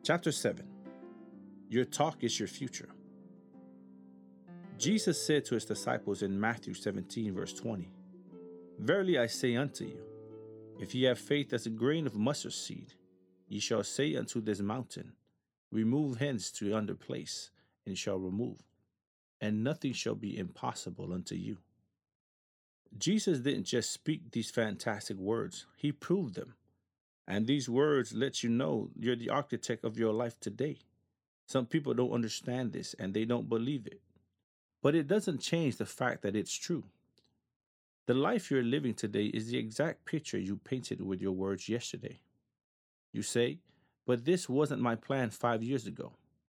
Chapter 7. Your talk is your future. Jesus said to his disciples in Matthew 17, verse 20, Verily I say unto you, if ye have faith as a grain of mustard seed, ye shall say unto this mountain, Remove hence to yonder place, and it shall remove, and nothing shall be impossible unto you. Jesus didn't just speak these fantastic words, he proved them. And these words let you know you're the architect of your life today. Some people don't understand this and they don't believe it. But it doesn't change the fact that it's true. The life you're living today is the exact picture you painted with your words yesterday. You say, but this wasn't my plan 5 years ago.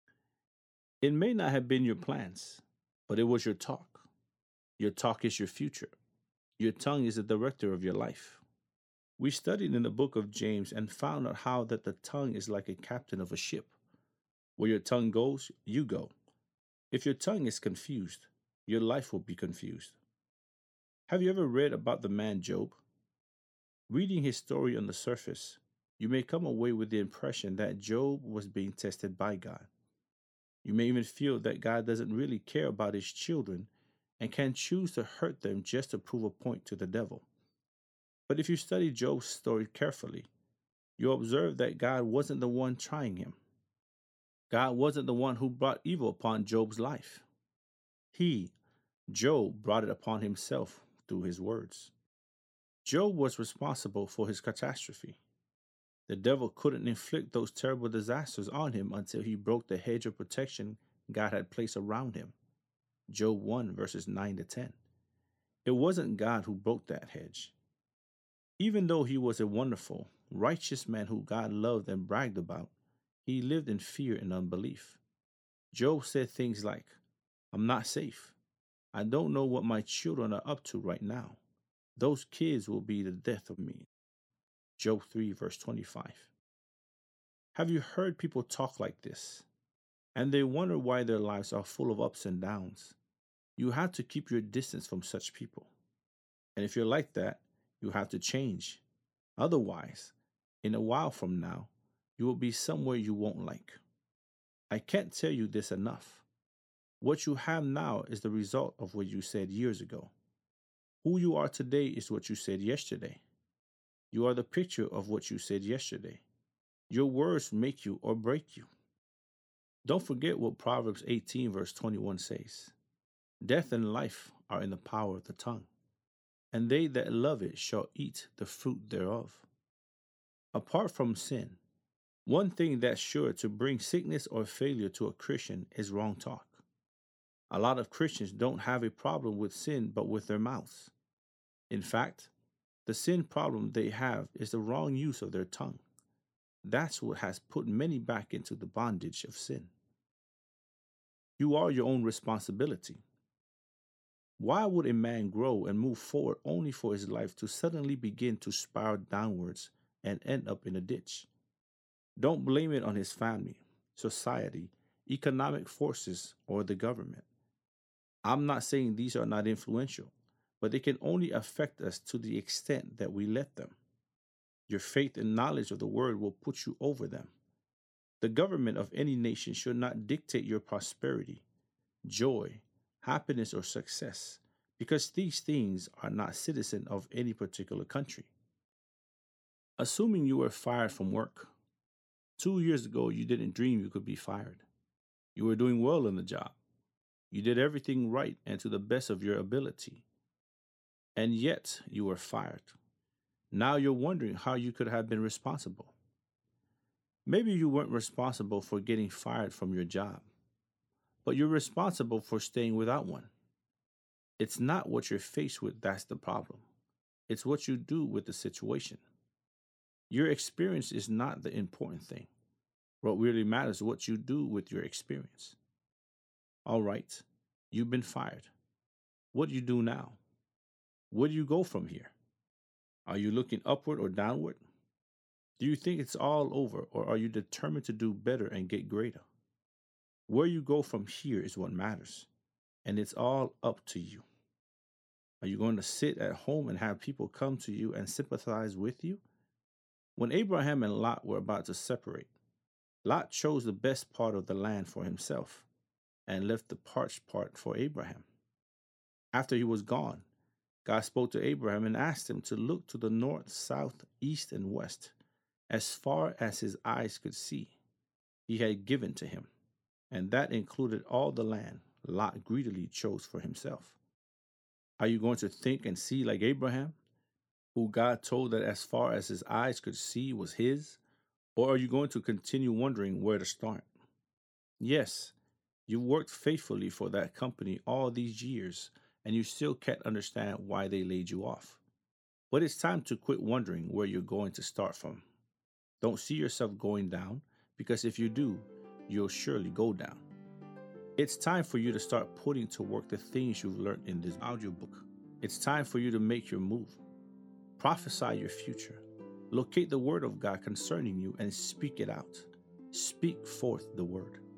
It may not have been your plans, but it was your talk. Your talk is your future. Your tongue is the director of your life. We studied in the book of James and found out how that the tongue is like a captain of a ship. Where your tongue goes, you go. If your tongue is confused, your life will be confused. Have you ever read about the man Job? Reading his story on the surface, you may come away with the impression that Job was being tested by God. You may even feel that God doesn't really care about his children and can choose to hurt them just to prove a point to the devil. But if you study Job's story carefully, you'll observe that God wasn't the one trying him. God wasn't the one who brought evil upon Job's life. He, Job, brought it upon himself through his words. Job was responsible for his catastrophe. The devil couldn't inflict those terrible disasters on him until he broke the hedge of protection God had placed around him. Job 1, verses 9 to 10. It wasn't God who broke that hedge. Even though he was a wonderful, righteous man who God loved and bragged about, he lived in fear and unbelief. Job said things like, I'm not safe. I don't know what my children are up to right now. Those kids will be the death of me. Job 3, verse 25. Have you heard people talk like this? And they wonder why their lives are full of ups and downs. You have to keep your distance from such people. And if you're like that, you have to change. Otherwise, in a while from now, you will be somewhere you won't like. I can't tell you this enough. What you have now is the result of what you said years ago. Who you are today is what you said yesterday. You are the picture of what you said yesterday. Your words make you or break you. Don't forget what Proverbs 18 verse 21 says. Death and life are in the power of the tongue, and they that love it shall eat the fruit thereof. Apart from sin, one thing that's sure to bring sickness or failure to a Christian is wrong talk. A lot of Christians don't have a problem with sin but with their mouths. In fact, the sin problem they have is the wrong use of their tongue. That's what has put many back into the bondage of sin. You are your own responsibility. Why would a man grow and move forward only for his life to suddenly begin to spiral downwards and end up in a ditch? Don't blame it on his family, society, economic forces, or the government. I'm not saying these are not influential, but they can only affect us to the extent that we let them. Your faith and knowledge of the word will put you over them. The government of any nation should not dictate your prosperity, joy, happiness, or success, because these things are not citizens of any particular country. Assuming you were fired from work. 2 years ago, you didn't dream you could be fired. You were doing well in the job. You did everything right and to the best of your ability. And yet, you were fired. Now you're wondering how you could have been responsible. Maybe you weren't responsible for getting fired from your job, but you're responsible for staying without one. It's not what you're faced with that's the problem. It's what you do with the situation. Your experience is not the important thing. What really matters is what you do with your experience. All right, you've been fired. What do you do now? Where do you go from here? Are you looking upward or downward? Do you think it's all over, or are you determined to do better and get greater? Where you go from here is what matters, and it's all up to you. Are you going to sit at home and have people come to you and sympathize with you? When Abraham and Lot were about to separate, Lot chose the best part of the land for himself and left the parched part for Abraham. After he was gone, God spoke to Abraham and asked him to look to the north, south, east, and west, as far as his eyes could see. He had given to him, and that included all the land Lot greedily chose for himself. Are you going to think and see like Abraham, who God told that as far as his eyes could see was his? Or are you going to continue wondering where to start? Yes, you worked faithfully for that company all these years, and you still can't understand why they laid you off. But it's time to quit wondering where you're going to start from. Don't see yourself going down, because if you do, you'll surely go down. It's time for you to start putting to work the things you've learned in this audiobook. It's time for you to make your move. Prophesy your future. Locate the word of God concerning you and speak it out. Speak forth the word.